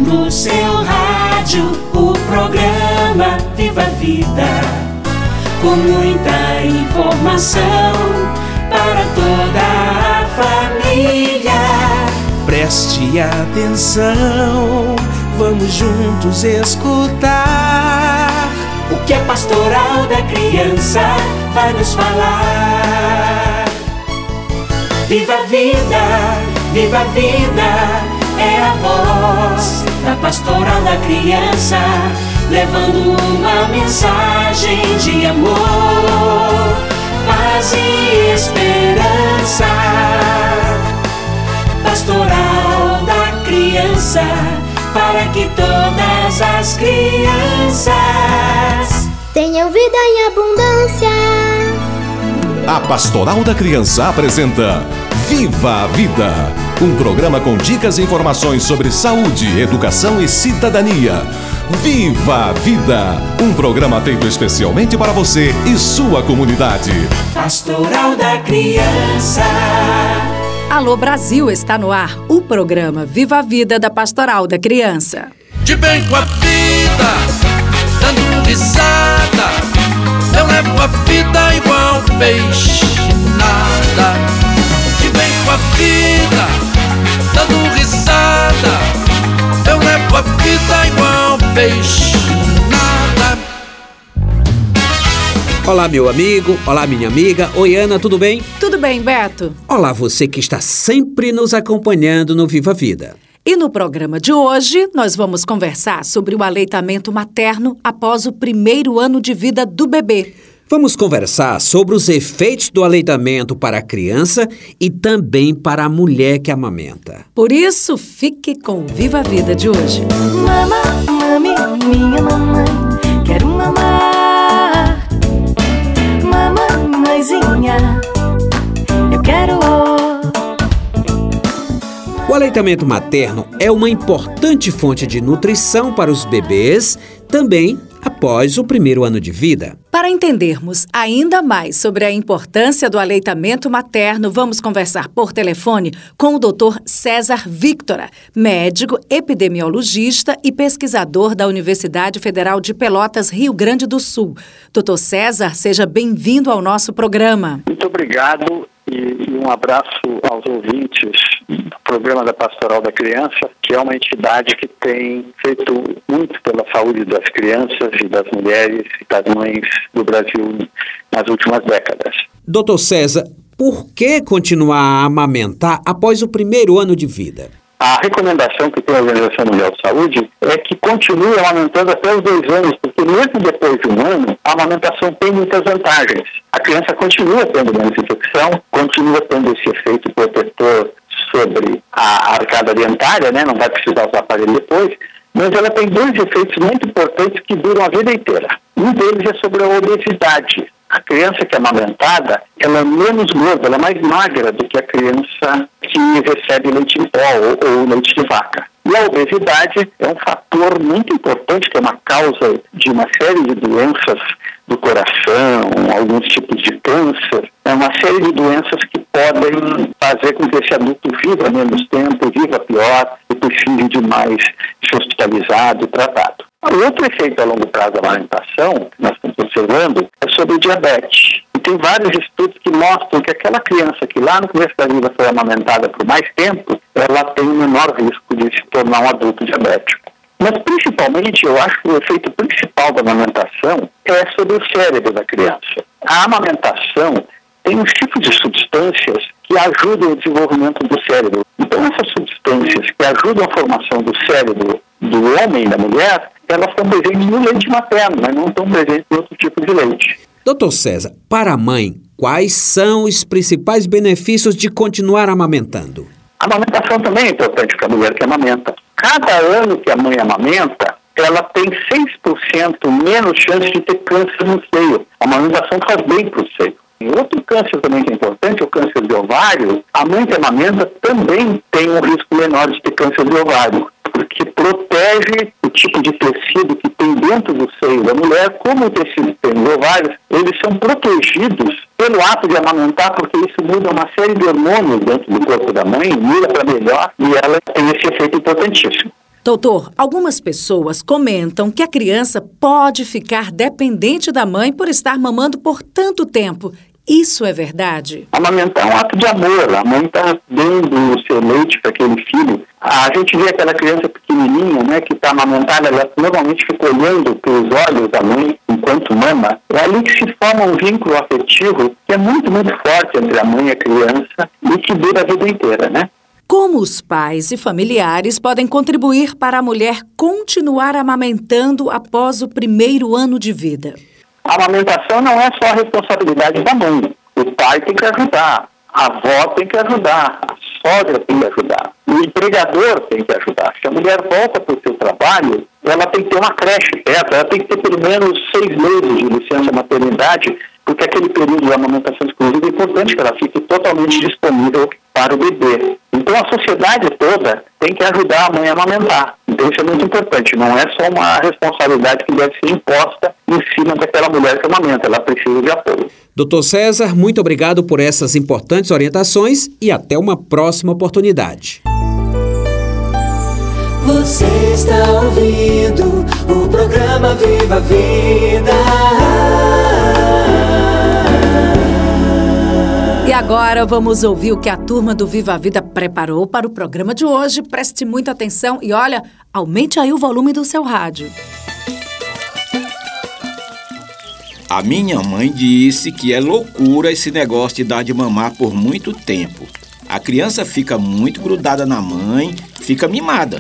No seu rádio, o programa Viva a Vida, com muita informação para toda a família. Preste atenção, vamos juntos escutar o que a Pastoral da Criança vai nos falar. Viva a vida, viva a vida, é a voz da Pastoral da Criança, levando uma mensagem de amor, paz e esperança. Pastoral da Criança, para que todas as crianças tenham vida em abundância. A Pastoral da Criança apresenta Viva a Vida, um programa com dicas e informações sobre saúde, educação e cidadania. Viva a Vida, um programa feito especialmente para você e sua comunidade. Pastoral da Criança. Alô Brasil, está no ar o programa Viva a Vida da Pastoral da Criança. De bem com a vida, dando risada, eu levo a vida igual peixe nada. De bem com a vida, dando risada, eu levo a vida igual peixe nada. Olá, meu amigo, olá, minha amiga. Oi, Ana, tudo bem? Tudo bem, Beto? Olá, você que está sempre nos acompanhando no Viva a Vida. E no programa de hoje, nós vamos conversar sobre o aleitamento materno após o primeiro ano de vida do bebê. Vamos conversar sobre os efeitos do aleitamento para a criança e também para a mulher que amamenta. Por isso, fique com o Viva a Vida de hoje. Mami, minha mamãe, quero mamar. Mamãezinha, eu quero. O aleitamento materno é uma importante fonte de nutrição para os bebês, também após o primeiro ano de vida. Para entendermos ainda mais sobre a importância do aleitamento materno, vamos conversar por telefone com o Dr. César Victora, médico, epidemiologista e pesquisador da Universidade Federal de Pelotas, Rio Grande do Sul. Dr. César, seja bem-vindo ao nosso programa. Muito obrigado e um abraço aos ouvintes do programa da Pastoral da Criança, que é uma entidade que tem feito muito pela saúde das crianças e das mulheres e das mães do Brasil nas últimas décadas. Dr. César, por que continuar a amamentar após o primeiro ano de vida? A recomendação que tem a Organização Mundial de Saúde é que continue amamentando até os 2 anos, porque mesmo depois de 1 ano, a amamentação tem muitas vantagens. A criança continua tendo menos infecção, continua tendo esse efeito protetor sobre a arcada dentária, né? Não vai precisar usar aparelho depois, mas ela tem 2 efeitos muito importantes que duram a vida inteira. Um deles é sobre a obesidade. A criança que é amamentada, ela é menos gorda, ela é mais magra do que a criança que recebe leite em pó ou leite de vaca. E a obesidade é um fator muito importante, que é uma causa de uma série de doenças do coração, alguns tipos de câncer. É uma série de doenças que podem fazer com que esse adulto viva menos tempo, viva pior e precise de mais ser hospitalizado e tratado. O outro efeito a longo prazo da alimentação, que nós estamos observando, é sobre o diabetes. E tem vários estudos que mostram que aquela criança que lá no começo da vida foi amamentada por mais tempo, ela tem um menor risco de se tornar um adulto diabético. Mas, principalmente, eu acho que o efeito principal da amamentação é sobre o cérebro da criança. A amamentação tem uns tipos de substâncias que ajudam o desenvolvimento do cérebro. Então, essas substâncias que ajudam a formação do cérebro do homem e da mulher, elas estão presentes no leite materno, mas não estão presentes em outro tipo de leite. Dr. César, para a mãe, quais são os principais benefícios de continuar amamentando? A amamentação também é importante para a mulher que amamenta. Cada ano que a mãe amamenta, ela tem 6% menos chance de ter câncer no seio. A amamentação faz bem para o seio. E outro câncer também que é importante, o câncer de ovário. A mãe que amamenta também tem um risco menor de ter câncer de ovário, porque protege o tipo de tecido que tem dentro do seio da mulher. Como o tecido tem os ovários, eles são protegidos pelo ato de amamentar, porque isso muda uma série de hormônios dentro do corpo da mãe, muda para melhor, e ela tem esse efeito importantíssimo. Doutor, algumas pessoas comentam que a criança pode ficar dependente da mãe por estar mamando por tanto tempo. Isso é verdade? Amamentar é um ato de amor. A mãe está dando o seu leite para aquele filho. A gente vê aquela criança pequenininha, né, que está amamentada, ela normalmente fica olhando pelos olhos da mãe enquanto mama. É ali que se forma um vínculo afetivo que é muito, muito forte entre a mãe e a criança e que dura a vida inteira, né? Como os pais e familiares podem contribuir para a mulher continuar amamentando após o primeiro ano de vida? A amamentação não é só a responsabilidade da mãe. O pai tem que ajudar, a avó tem que ajudar, a sogra tem que ajudar, o empregador tem que ajudar. Se a mulher volta para o seu trabalho, ela tem que ter uma creche perto, ela tem que ter pelo menos 6 meses de licença maternidade, porque aquele período de amamentação exclusiva é importante que ela fique totalmente disponível para o bebê. Então a sociedade toda tem que ajudar a mãe a amamentar. Então isso é muito importante, não é só uma responsabilidade que deve ser imposta em cima daquela mulher que amamenta, ela precisa de apoio. Dr. César, muito obrigado por essas importantes orientações e até uma próxima oportunidade. Você está ouvindo o programa Viva a Vida. E agora vamos ouvir o que a turma do Viva a Vida preparou para o programa de hoje. Preste muita atenção e olha, aumente aí o volume do seu rádio. A minha mãe disse que é loucura esse negócio de dar de mamar por muito tempo. A criança fica muito grudada na mãe, fica mimada.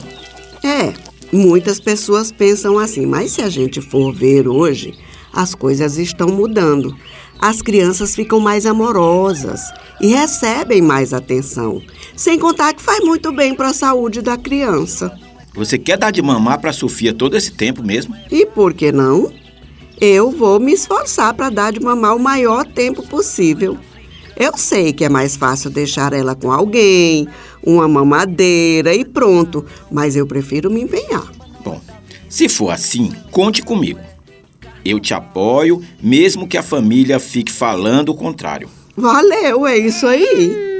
Muitas pessoas pensam assim, mas se a gente for ver hoje, as coisas estão mudando. As crianças ficam mais amorosas e recebem mais atenção, sem contar que faz muito bem para a saúde da criança. Você quer dar de mamar para a Sofia todo esse tempo mesmo? E por que não? Eu vou me esforçar para dar de mamar o maior tempo possível. Eu sei que é mais fácil deixar ela com alguém, uma mamadeira e pronto, mas eu prefiro me empenhar. Bom, se for assim, conte comigo. Eu te apoio, mesmo que a família fique falando o contrário. Valeu, é isso aí.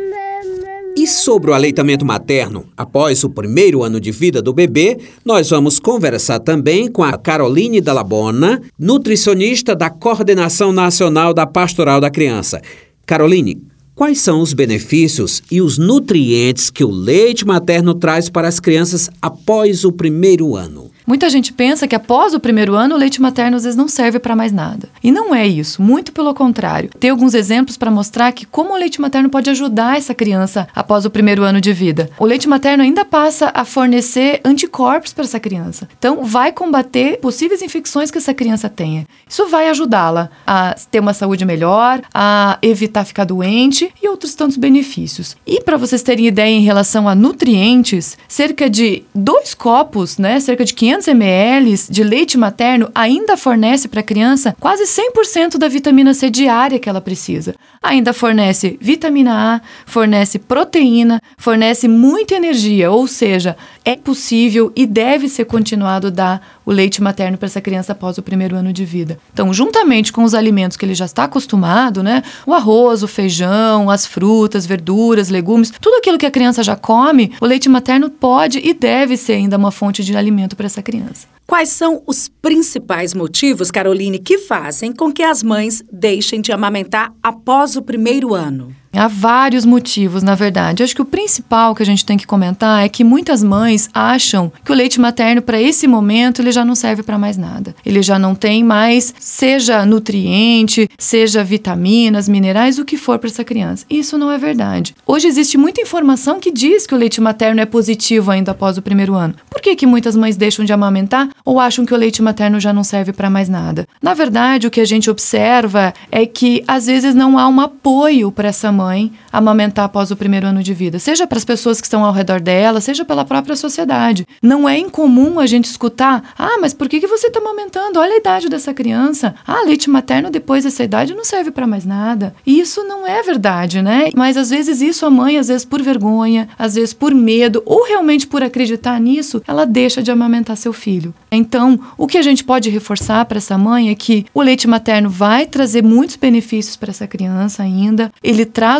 E sobre o aleitamento materno, após o primeiro ano de vida do bebê, nós vamos conversar também com a Caroline Dallabona, nutricionista da Coordenação Nacional da Pastoral da Criança. Caroline, quais são os benefícios e os nutrientes que o leite materno traz para as crianças após o primeiro ano? Muita gente pensa que após o primeiro ano o leite materno às vezes não serve para mais nada. E não é isso, muito pelo contrário. Tem alguns exemplos para mostrar que como o leite materno pode ajudar essa criança após o primeiro ano de vida. O leite materno ainda passa a fornecer anticorpos para essa criança. Então vai combater possíveis infecções que essa criança tenha. Isso vai ajudá-la a ter uma saúde melhor, a evitar ficar doente e outros tantos benefícios. E para vocês terem ideia em relação a nutrientes, cerca de 2 copos, cerca de 500 ml de leite materno ainda fornece para a criança quase 100% da vitamina C diária que ela precisa. Ainda fornece vitamina A, fornece proteína, fornece muita energia, ou seja, é possível e deve ser continuado dar o leite materno para essa criança após o primeiro ano de vida. Então, juntamente com os alimentos que ele já está acostumado, o arroz, o feijão, as frutas, verduras, legumes, tudo aquilo que a criança já come, o leite materno pode e deve ser ainda uma fonte de alimento para essa criança. Quais são os principais motivos, Caroline, que fazem com que as mães deixem de amamentar após o primeiro ano? Há vários motivos, na verdade. Acho que o principal que a gente tem que comentar é que muitas mães acham que o leite materno, para esse momento, ele já não serve para mais nada. Ele já não tem mais, seja nutriente, seja vitaminas, minerais, o que for para essa criança. Isso não é verdade. Hoje existe muita informação que diz que o leite materno é positivo ainda após o primeiro ano. Por que muitas mães deixam de amamentar ou acham que o leite materno já não serve para mais nada? Na verdade, o que a gente observa é que, às vezes, não há um apoio para essa mãe amamentar após o primeiro ano de vida, seja para as pessoas que estão ao redor dela, seja pela própria sociedade. Não é incomum a gente escutar, mas por que você está amamentando? Olha a idade dessa criança. Leite materno depois dessa idade não serve para mais nada. E isso não é verdade, Mas às vezes isso a mãe, às vezes por vergonha, às vezes por medo, ou realmente por acreditar nisso, ela deixa de amamentar seu filho. Então, o que a gente pode reforçar para essa mãe é que o leite materno vai trazer muitos benefícios para essa criança ainda. Ele traz um componente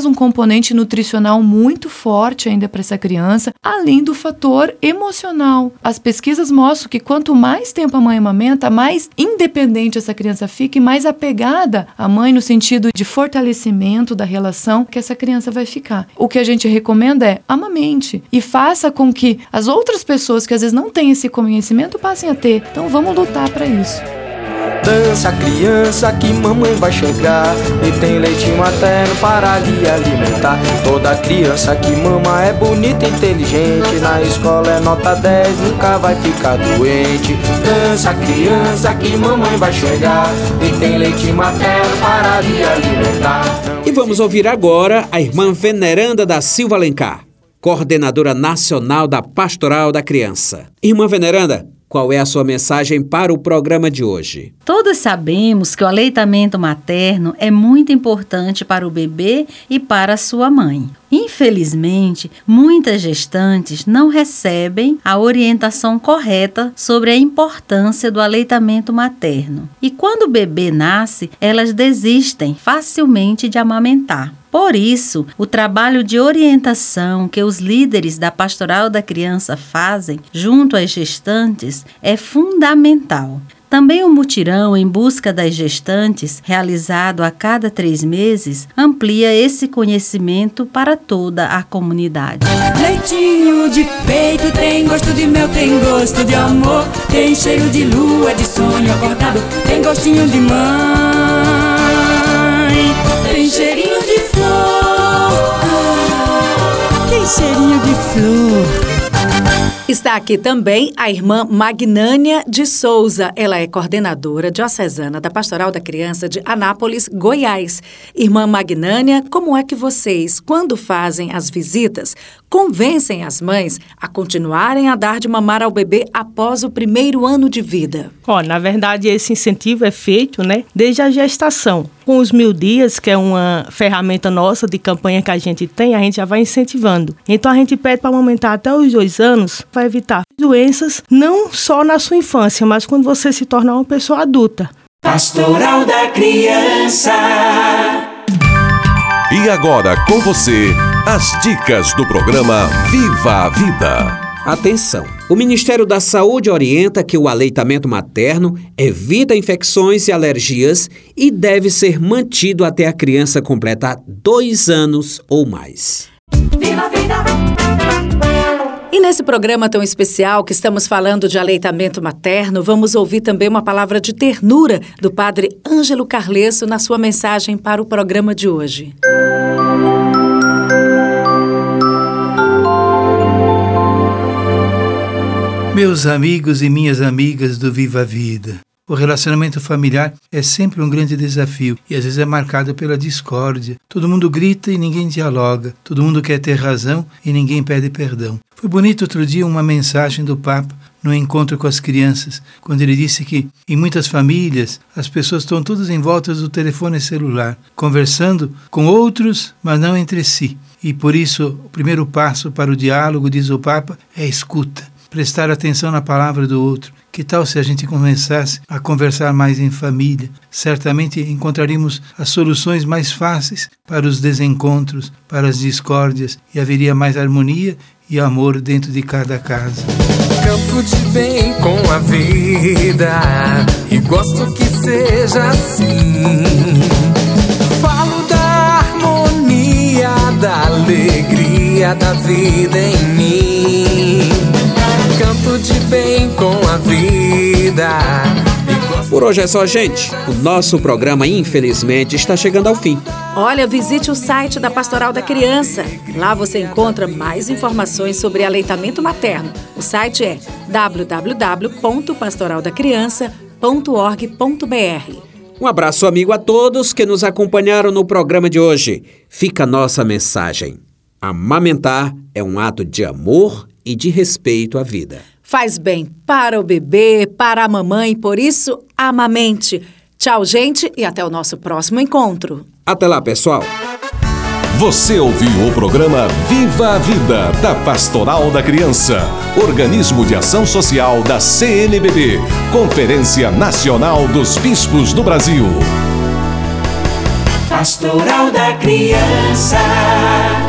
componente nutricional muito forte ainda para essa criança, além do fator emocional. As pesquisas mostram que quanto mais tempo a mãe amamenta, mais independente essa criança fica e mais apegada à mãe no sentido de fortalecimento da relação que essa criança vai ficar. O que a gente recomenda é amamente e faça com que as outras pessoas que às vezes não têm esse conhecimento passem a ter. Então vamos lutar para isso. Dança criança que mamãe vai chegar e tem leite materno para lhe alimentar. Toda criança que mama é bonita e inteligente, na escola é nota 10, nunca vai ficar doente. Dança criança que mamãe vai chegar e tem leite materno para lhe alimentar. E vamos ouvir agora a irmã Veneranda da Silva Alencar, coordenadora nacional da Pastoral da Criança. Irmã Veneranda, qual é a sua mensagem para o programa de hoje? Todos sabemos que o aleitamento materno é muito importante para o bebê e para a sua mãe. Infelizmente, muitas gestantes não recebem a orientação correta sobre a importância do aleitamento materno. E quando o bebê nasce, elas desistem facilmente de amamentar. Por isso, o trabalho de orientação que os líderes da Pastoral da Criança fazem junto às gestantes é fundamental. Também o mutirão em busca das gestantes, realizado a cada 3 meses, amplia esse conhecimento para toda a comunidade. Leitinho de peito tem gosto de mel, tem gosto de amor, tem cheiro de lua, de sonho acordado, tem gostinho de mãe, tem cheirinho de flor, tem cheirinho de flor. Está aqui também a irmã Magnânia de Souza. Ela é coordenadora diocesana da Pastoral da Criança de Anápolis, Goiás. Irmã Magnânia, como é que vocês, quando fazem as visitas, convencem as mães a continuarem a dar de mamar ao bebê após o 1º ano de vida? Na verdade, esse incentivo é feito, desde a gestação. Com os 1000 dias, que é uma ferramenta nossa de campanha que a gente tem, a gente já vai incentivando. Então, a gente pede para amamentar até os 2 anos, para evitar doenças, não só na sua infância, mas quando você se tornar uma pessoa adulta. Pastoral da Criança. E agora, com você, as dicas do programa Viva a Vida. Atenção! O Ministério da Saúde orienta que o aleitamento materno evita infecções e alergias e deve ser mantido até a criança completar 2 anos ou mais. Viva a vida! E nesse programa tão especial que estamos falando de aleitamento materno, vamos ouvir também uma palavra de ternura do padre Ângelo Carlesso na sua mensagem para o programa de hoje. Meus amigos e minhas amigas do Viva a Vida, o relacionamento familiar é sempre um grande desafio e às vezes é marcado pela discórdia. Todo mundo grita e ninguém dialoga, todo mundo quer ter razão e ninguém pede perdão. Foi bonito outro dia uma mensagem do Papa no encontro com as crianças, quando ele disse que em muitas famílias as pessoas estão todas em volta do telefone celular, conversando com outros, mas não entre si. E por isso o primeiro passo para o diálogo, diz o Papa, é a escuta. Prestar atenção na palavra do outro. Que tal se a gente começasse a conversar mais em família? Certamente encontraríamos as soluções mais fáceis para os desencontros, para as discórdias, e haveria mais harmonia e amor dentro de cada casa. Canto de bem com a vida e gosto que seja assim. Falo da harmonia, da alegria da vida em mim. Canto de bem com a vida. Por hoje é só, gente. O nosso programa, infelizmente, está chegando ao fim. Olha, visite o site da Pastoral da Criança. Lá você encontra mais informações sobre aleitamento materno. O site é www.pastoraldacriança.org.br. Um abraço amigo a todos que nos acompanharam no programa de hoje. Fica a nossa mensagem. Amamentar é um ato de amor e de respeito à vida. Faz bem para o bebê, para a mamãe, por isso, amamente. Tchau, gente, e até o nosso próximo encontro. Até lá, pessoal. Você ouviu o programa Viva a Vida, da Pastoral da Criança, organismo de ação social da CNBB, Conferência Nacional dos Bispos do Brasil. Pastoral da Criança.